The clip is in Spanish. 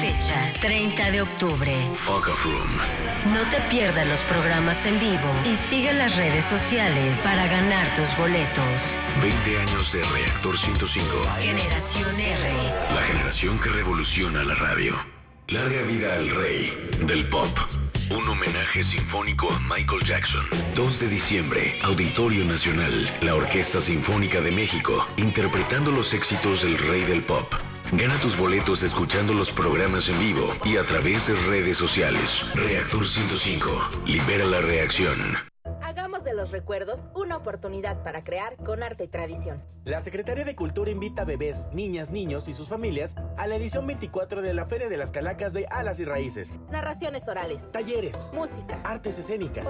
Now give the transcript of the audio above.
fecha, 30 de octubre. Focus Room. No te pierdas los programas en vivo y sigue las redes sociales para ganar tus boletos. 20 años de Reactor 105. Generación R. La generación que revoluciona la radio. Larga vida al rey del pop. Un homenaje sinfónico a Michael Jackson. 2 de diciembre, Auditorio Nacional. La Orquesta Sinfónica de México, interpretando los éxitos del rey del pop. Gana tus boletos escuchando los programas en vivo y a través de redes sociales. Reactor 105. Libera la reacción. Hagamos de los recuerdos una oportunidad para crear con arte y tradición. La Secretaría de Cultura invita a bebés, niñas, niños y sus familias a la edición 24 de la Feria de las Calacas de Alas y Raíces. Narraciones orales, Talleres, música, artes escénicas,